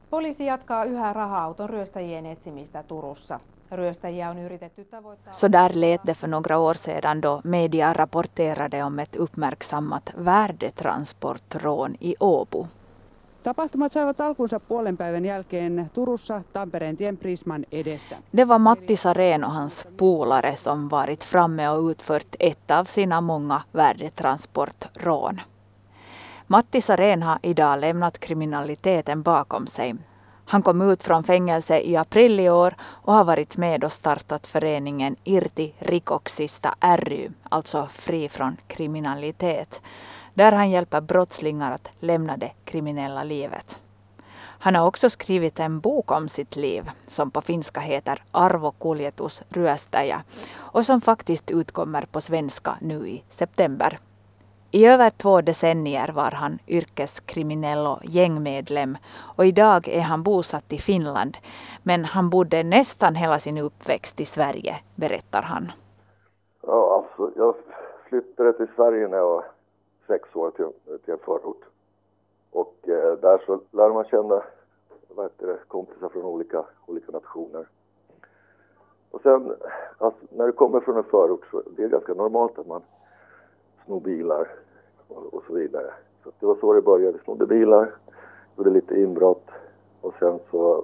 Poliisi jatkaa yhä raha-auton ryöstäjien etsimistä Turussa. Ryöstäjiä on yritetty tavoittaa... Så där lät det för några år sedan då media rapporterade om ett uppmärksammat värdetransportrån i Åbo. Tapahtumat saivat alkunsa puolen päivän jälkeen Turussa Tampereen Prisman edessä. Det var Matti Sarén och hans polare som varit framme och utfört ett av sina många värdetransportrån. Matti Sarén har idag lämnat kriminaliteten bakom sig. Han kom ut från fängelse i april i år och har varit med och startat föreningen Irti Rikoksista ry, alltså fri från kriminalitet, där han hjälper brottslingar att lämna det kriminella livet. Han har också skrivit en bok om sitt liv som på finska heter Arvo Kuljetus ryöstäjä och som faktiskt utkommer på svenska nu i september. I över 2 decennier var han yrkeskriminell och gängmedlem och idag är han bosatt i Finland, men han bodde nästan hela sin uppväxt i Sverige, berättar han. Ja, alltså, jag flyttade till Sverige när jag var 6 år till en förort. Och där så lär man känna kompisar från olika nationer. Och sen, alltså, när du kommer från en förort så det är ganska normalt att man snor bilar och så vidare. Så det var så det började. Snodde bilar, gjorde lite inbrott och sen så,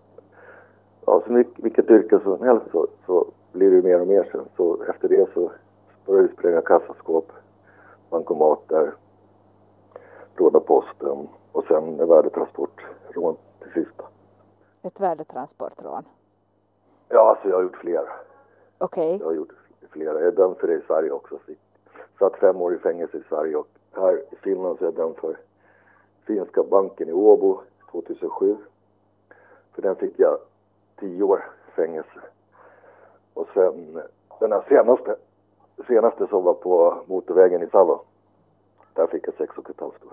ja, så vilket yrke som helst så blir det mer och mer sen. Så efter det så började vi spränga kassaskåp, bankomater, råda posten och sen värdetransportrån till sist. Ett värdetransportrån? Ja, alltså jag har gjort flera. Okej. Jag har gjort flera. Jag är dömd för det i Sverige också. Satt 5 år i fängelse i Sverige och här i Finland så är jag dömd för Finska banken i Åbo 2007. För den fick jag 10 år fängelse. Och sen den här senaste som var på motorvägen i Salo. Där fick jag 6,5 år.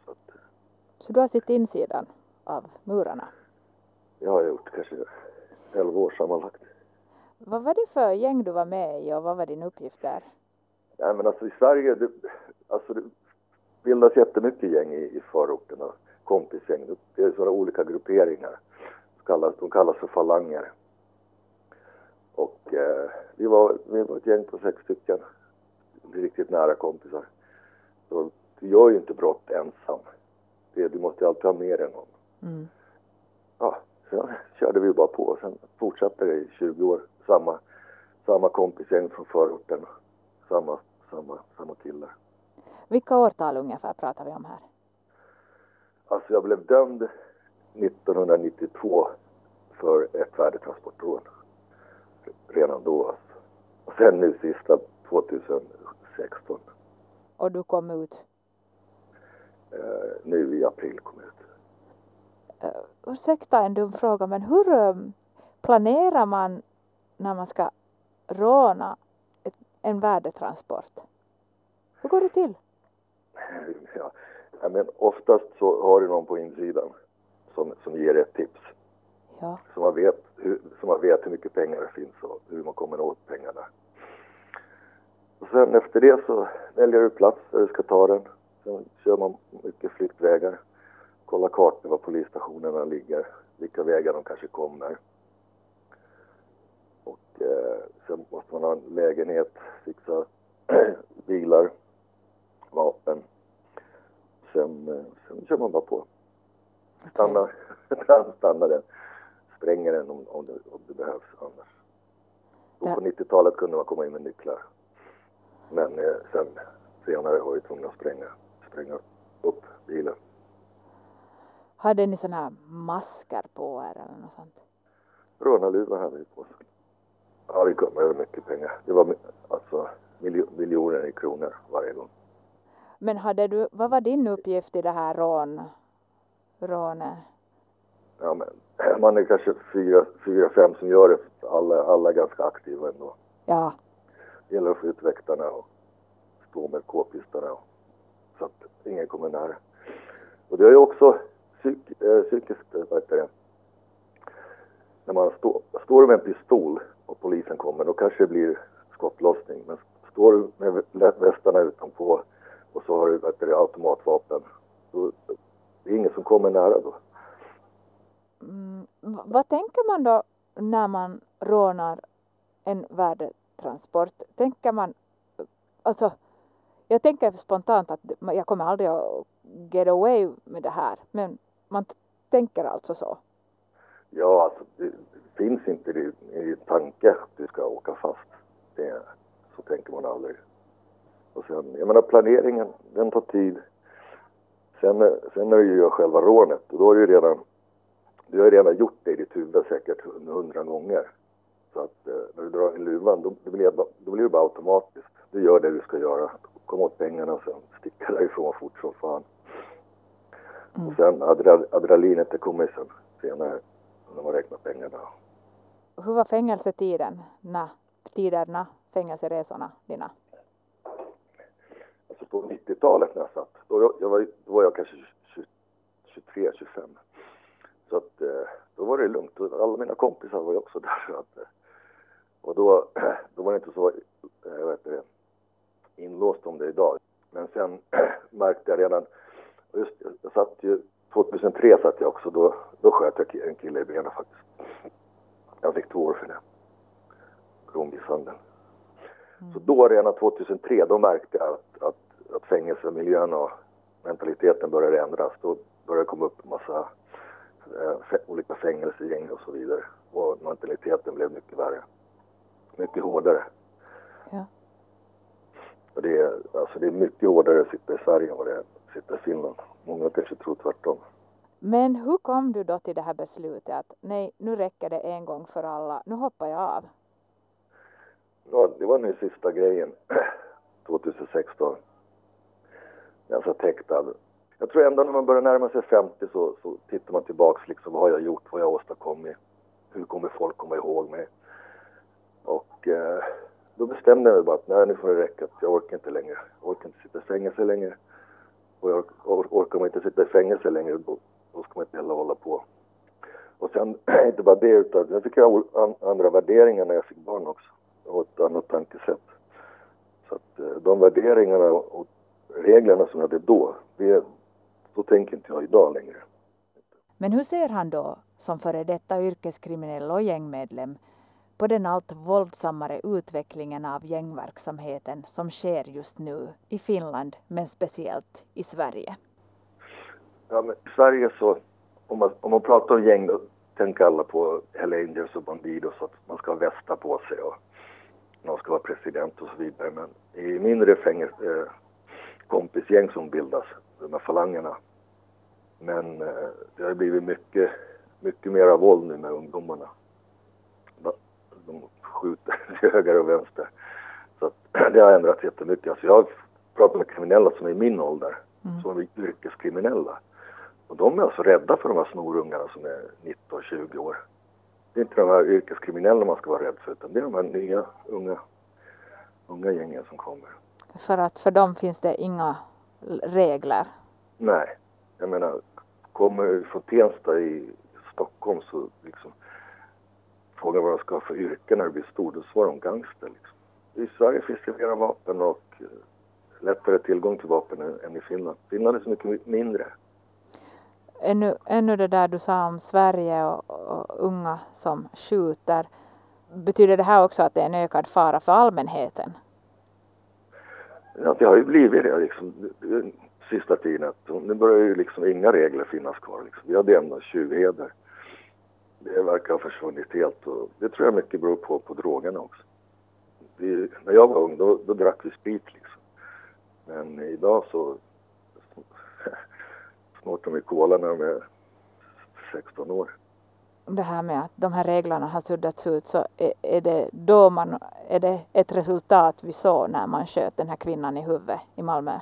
Så du har sitt insidan av murarna? Jag har gjort kanske 11 år sammanlagt. Vad var det för gäng du var med i och vad var din uppgift där? Nej, men alltså i Sverige, det bildas jättemycket gäng i förorterna, kompisgäng. Det är sådana olika grupperingar. De kallas för falanger. Och vi var ett gäng på 6 stycken. Riktigt nära kompisar. Så du gör ju inte brott ensam. Du måste alltid ha mer än någon. Mm. Ja, så körde vi bara på. Sen fortsatte det i 20 år. Samma kompisgäng från förorten. Samma killar. Vilka årtal ungefär pratar vi om här? Alltså jag blev dömd 1992 för ett värdetransportrån. Redan då alltså. Och sen nu sista 2016. Och du kom ut? Nu i april kom ut. Ursäkta en dum fråga, men hur planerar man när man ska råna en värdetransport? Hur går det till? Ja, men oftast så har du någon på insidan som ger ett tips. Ja. Så man vet hur mycket pengar det finns och hur man kommer åt pengarna. Och sen efter det så väljer du plats där du ska ta den. Sen kör man mycket flyktvägar. Kolla kartan var polisstationerna ligger. Vilka vägar de kanske kommer. Och sen måste man ha en lägenhet. Fixa bilar. Vapen. Sen kör man bara på. Stanna den. Spränger den om det behövs annars. Och på 90-talet kunde man komma in med nycklar. Men sen senare var vi tvungna att spränga upp bilen. Hade ni såna här masker på er eller något sånt? Rånarluva hade vi på oss. Ja, vi kom över mycket pengar. Det var alltså miljoner i kronor varje gång. Men vad var din uppgift i det här rånet? Ja, men man är kanske 4-5 som gör det. Alla är ganska aktiva ändå. Ja. Det gäller att få ut väktarna och stå med k-pistarna så att ingen kommer nära. Och det är ju också psykiskt, när man står med en pistol och polisen kommer, då kanske det blir skottlossning. Men står du med västarna utanpå och så har du automatvapen, då det är ingen som kommer nära då. Vad tänker man då när man rånar en värdetransport? Tänker man, alltså, jag tänker spontant att jag kommer aldrig att get away med det här, men man tänker alltså så. Ja, alltså det finns inte i tanke att du ska åka fast. Så tänker man aldrig. Och sen, jag menar planeringen, den tar tid. Sen när du gör själva rånet, och då är du har ju redan gjort det i ditt huvud säkert 100 gånger. Så att när du drar in luvan, då blir det bara automatiskt. Du gör det du ska göra. Kom åt pengarna och sen sticka därifrån fort som fan. Och sen adrenalinet, det kommer sen senare när man räknar pengarna. Hur var fängelseresorna dina? Alltså på 90-talet när jag satt, då var jag kanske 23-25. Så att då var det lugnt. Alla mina kompisar var ju också där. Så att, och då var det inte så inlåst om det idag. Men sen märkte jag redan, just jag satt ju 2003 satt jag också, då sköt jag en kille i benen faktiskt. Jag fick 2 år för det. Rånmisshandeln. Så då redan 2003, då märkte jag att fängelsemiljön och mentaliteten började ändras. Då började det komma upp en massa olika fängelsegäng och så vidare. Och mentaliteten blev mycket värre. Mycket hårdare. Ja. Och det är mycket hårdare att sitta i Sverige än vad det är att sitta i Finland. Många kanske tror tvärtom. Men hur kom du då till det här beslutet att nej, nu räcker det en gång för alla, nu hoppar jag av? Ja, det var nu sista grejen 2016. Jag var täcktad. Jag tror ändå när man börjar närma sig 50 så tittar man tillbaks liksom, vad har jag gjort, vad jag åstadkommit, hur kommer folk komma ihåg mig. Och då bestämde jag mig bara att nej, nu får det räcka, jag orkar inte längre. Jag orkar inte sitta i fängelse längre. Och jag orkar inte sitta i fängelse längre, då ska man inte heller hålla på. Och sen, inte bara det, utan jag fick andra värderingar när jag fick barn också. Och ett annat tankesätt. Så att de värderingarna och reglerna som jag hade då tänker inte jag idag längre. Men hur ser han då, som före detta yrkeskriminell och gängmedlem, på den allt våldsammare utvecklingen av gängverksamheten som sker just nu i Finland, men speciellt i Sverige? Ja, men i Sverige så, om man pratar om gäng, då tänker alla på Hell Angels och Bandidos, så att man ska ha västa på sig och man ska vara president och så vidare. Men i mindre kompisgäng som bildas, de här falangerna. Men det har blivit mycket mer våld nu med ungdomarna. De skjuter till höger och vänster. Så att, det har ändrat jättemycket. Alltså jag har pratat med kriminella som är i min ålder. Som är yrkeskriminella. Och de är alltså rädda för de här snorungarna som är 19-20 år. Det är inte de här yrkeskriminella man ska vara rädd för, utan det är de här nya, unga gängen som kommer. För att för dem finns det inga regler? Nej, jag menar, kommer du från Tensta i Stockholm så liksom frågar vad de ska ha för yrke när det blir stor, då svarar de gangster liksom. I Sverige finns det flera vapen och lättare tillgång till vapen än i Finland. Finland är så mycket mindre. Ännu det där du sa om Sverige och unga som skjuter. Betyder det här också att det är en ökad fara för allmänheten? Ja, det har ju blivit det liksom sista tiden. Nu börjar ju liksom inga regler finnas kvar. Liksom. Vi hade ändå tjuvheder. Det verkar ha försvunnit helt. Och det tror jag mycket beror på drogerna också. När jag var ung då drack vi sprit liksom. Men idag så snortar de cola när de är 16 år. Det här med att de här reglerna har suddats ut, så är det ett resultat vi såg när man sköt den här kvinnan i huvudet i Malmö?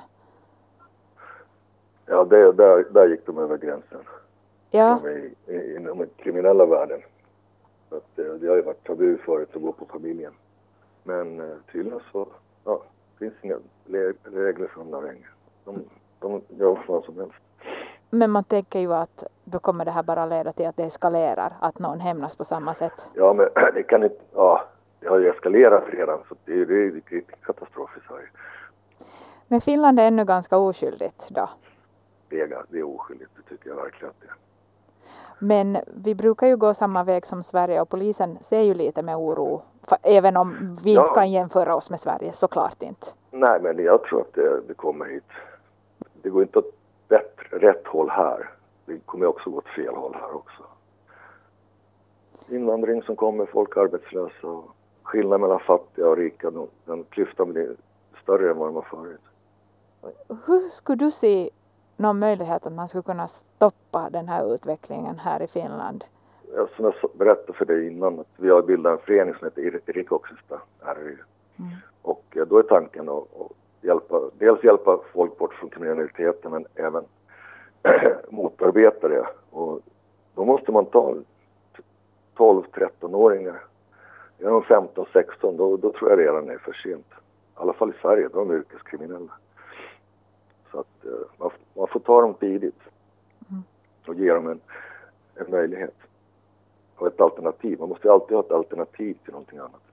Ja, där gick de över gränsen. Ja. Inom den kriminella världen. Att det har ju varit tabu förut att gå på familjen. Men tydligen så finns inga regler för dem där längre. De gör vad som helst. Men man tänker ju att då kommer det här bara leda till att det eskalerar, att någon hämnas på samma sätt. Ja, men det kan inte, det har ju eskalerat redan, så det är katastrof i Sverige. Men Finland är ännu ganska oskyldigt då? Det är oskyldigt, det tycker jag verkligen att det är. Men vi brukar ju gå samma väg som Sverige och polisen ser ju lite med oro. Även om vi inte kan jämföra oss med Sverige, såklart inte. Nej, men jag tror att det kommer hit. Det går inte åt rätt håll här. Det kommer också gå åt fel håll här också. Invandring som kommer, folk arbetslösa och skillnad mellan fattiga och rika. Den klyftan blir större än vad de var förut. Hur skulle du se någon möjlighet att man skulle kunna stoppa den här utvecklingen här i Finland? Som jag berättade för dig innan, att vi har bildat en förening som heter Rikoksista RY. Och då är tanken att hjälpa folk bort från kriminaliteten, men även motarbeta det. Och då måste man ta 12-13-åringar. Är de 15-16, då tror jag redan är för sent. I alla fall i Sverige, de är yrkeskriminella. Så att man får ta dem tidigt och ge dem en möjlighet och ett alternativ. Man måste alltid ha ett alternativ till någonting annat.